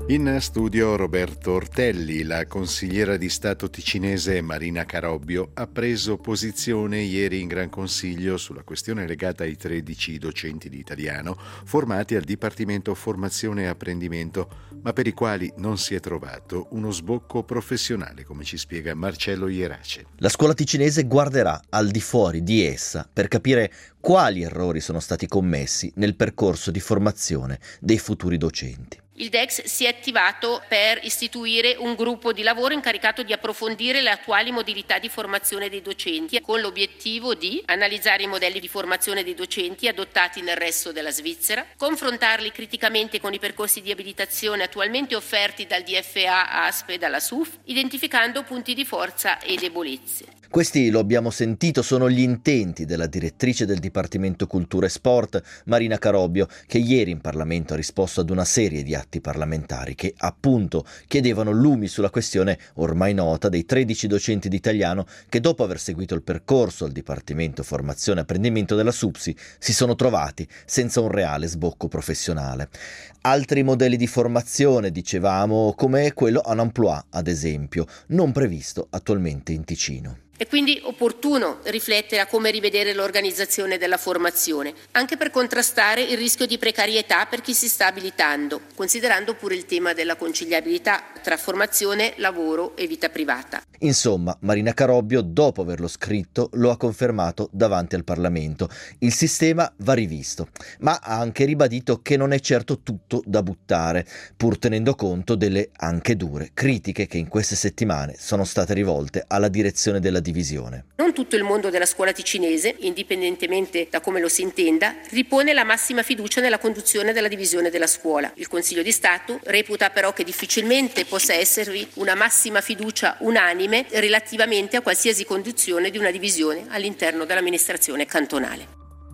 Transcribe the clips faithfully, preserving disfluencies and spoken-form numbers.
In studio Roberto Ortelli. La consigliera di Stato ticinese Marina Carobbio ha preso posizione ieri in Gran Consiglio sulla questione legata ai tredici docenti di italiano formati al Dipartimento Formazione e Apprendimento, ma per i quali non si è trovato uno sbocco professionale, come ci spiega Marcello Ierace. La scuola ticinese guarderà al di fuori di essa per capire quali errori sono stati commessi nel percorso di formazione dei futuri docenti. Il D E X si è attivato per istituire un gruppo di lavoro incaricato di approfondire le attuali modalità di formazione dei docenti, con l'obiettivo di analizzare i modelli di formazione dei docenti adottati nel resto della Svizzera, confrontarli criticamente con i percorsi di abilitazione attualmente offerti dal D F A, A S P e dalla S U F, identificando punti di forza e debolezze. Questi, lo abbiamo sentito, sono gli intenti della direttrice del Dipartimento Cultura e Sport, Marina Carobbio, che ieri in Parlamento ha risposto ad una serie di atti parlamentari che, appunto, chiedevano lumi sulla questione ormai nota dei tredici docenti di italiano che, dopo aver seguito il percorso al Dipartimento Formazione e Apprendimento della S U P S I, si sono trovati senza un reale sbocco professionale. Altri modelli di formazione, dicevamo, come quello en emploi, ad esempio, non previsto attualmente in Ticino. È quindi opportuno riflettere a come rivedere l'organizzazione della formazione, anche per contrastare il rischio di precarietà per chi si sta abilitando, considerando pure il tema della conciliabilità tra formazione, lavoro e vita privata. Insomma, Marina Carobbio, dopo averlo scritto, lo ha confermato davanti al Parlamento. Il sistema va rivisto, ma ha anche ribadito che non è certo tutto da buttare, pur tenendo conto delle anche dure critiche che in queste settimane sono state rivolte alla direzione della divisione. Non tutto il mondo della scuola ticinese, indipendentemente da come lo si intenda, ripone la massima fiducia nella conduzione della divisione della scuola. Il Consiglio di Stato reputa però che difficilmente possa esservi una massima fiducia unanime relativamente a qualsiasi conduzione di una divisione all'interno dell'amministrazione cantonale.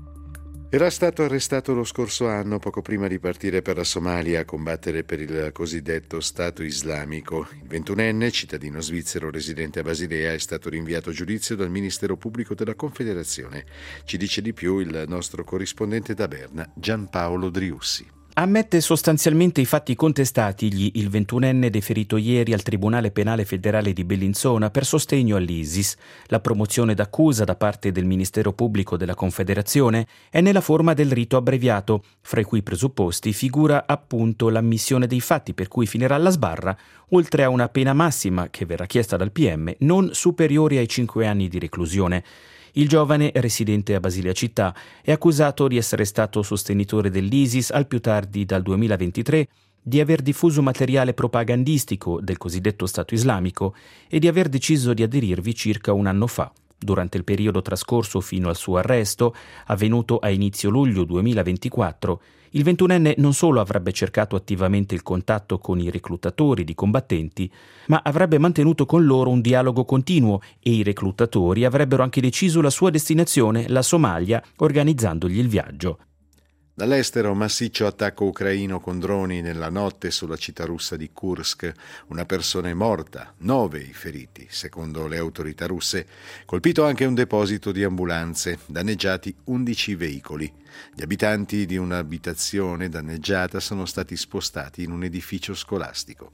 Era stato arrestato lo scorso anno, poco prima di partire per la Somalia a combattere per il cosiddetto Stato Islamico. Il ventunenne, cittadino svizzero residente a Basilea, è stato rinviato a giudizio dal Ministero Pubblico della Confederazione. Ci dice di più il nostro corrispondente da Berna, Gianpaolo Driussi. Ammette sostanzialmente i fatti contestatagli il ventunenne deferito ieri al Tribunale Penale Federale di Bellinzona per sostegno all'ISIS. La promozione d'accusa da parte del Ministero Pubblico della Confederazione è nella forma del rito abbreviato, fra i cui presupposti figura appunto l'ammissione dei fatti per cui finirà alla sbarra, oltre a una pena massima che verrà chiesta dal P M non superiore ai cinque anni di reclusione. Il giovane, residente a Basilea città, è accusato di essere stato sostenitore dell'ISIS al più tardi dal duemilaventitré, di aver diffuso materiale propagandistico del cosiddetto Stato Islamico e di aver deciso di aderirvi circa un anno fa. Durante il periodo trascorso fino al suo arresto, avvenuto a inizio luglio duemilaventiquattro, il ventunenne non solo avrebbe cercato attivamente il contatto con i reclutatori di combattenti, ma avrebbe mantenuto con loro un dialogo continuo e i reclutatori avrebbero anche deciso la sua destinazione, la Somalia, organizzandogli il viaggio. Dall'estero, massiccio attacco ucraino con droni nella notte sulla città russa di Kursk. Una persona è morta, nove i feriti, secondo le autorità russe. Colpito anche un deposito di ambulanze, danneggiati undici veicoli. Gli abitanti di un'abitazione danneggiata sono stati spostati in un edificio scolastico.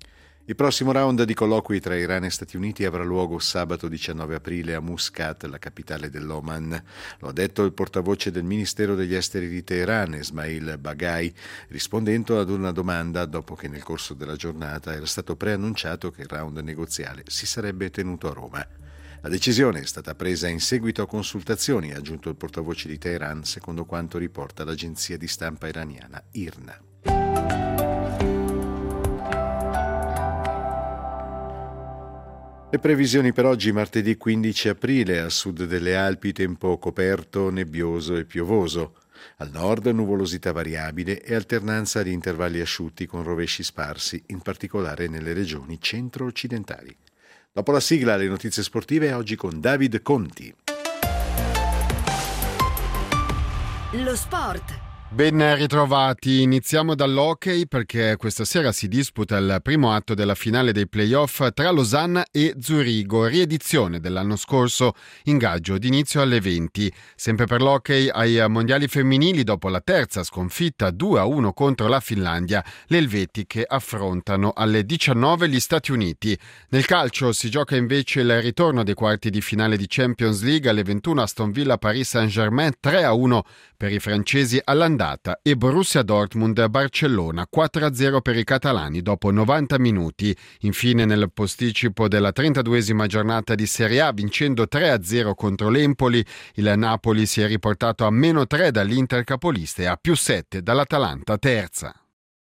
Il prossimo round di colloqui tra Iran e Stati Uniti avrà luogo sabato diciannove aprile a Muscat, la capitale dell'Oman. Lo ha detto il portavoce del Ministero degli Esteri di Teheran, Esmail Baghai, rispondendo ad una domanda dopo che nel corso della giornata era stato preannunciato che il round negoziale si sarebbe tenuto a Roma. La decisione è stata presa in seguito a consultazioni, ha aggiunto il portavoce di Teheran, secondo quanto riporta l'agenzia di stampa iraniana I R N A. Le previsioni per oggi, martedì quindici aprile, a sud delle Alpi tempo coperto, nebbioso e piovoso. Al nord nuvolosità variabile e alternanza di intervalli asciutti con rovesci sparsi, in particolare nelle regioni centro-occidentali. Dopo la sigla, le notizie sportive, oggi con David Conti. Lo sport Ben ritrovati, iniziamo dall'hockey perché questa sera si disputa il primo atto della finale dei playoff tra Losanna e Zurigo, riedizione dell'anno scorso, ingaggio d'inizio alle venti. Sempre per l'hockey ai mondiali femminili dopo la terza sconfitta due a uno contro la Finlandia, le elvetiche affrontano alle diciannove gli Stati Uniti. Nel calcio si gioca invece il ritorno dei quarti di finale di Champions League alle ventuno Aston Villa Paris Saint-Germain tre a uno per i francesi all'andata e Borussia Dortmund Barcellona quattro a zero per i catalani dopo novanta minuti. Infine nel posticipo della trentaduesima giornata di Serie A, vincendo tre a zero contro l'Empoli, il Napoli si è riportato a meno tre dall'Inter capolista e a più sette dall'Atalanta terza.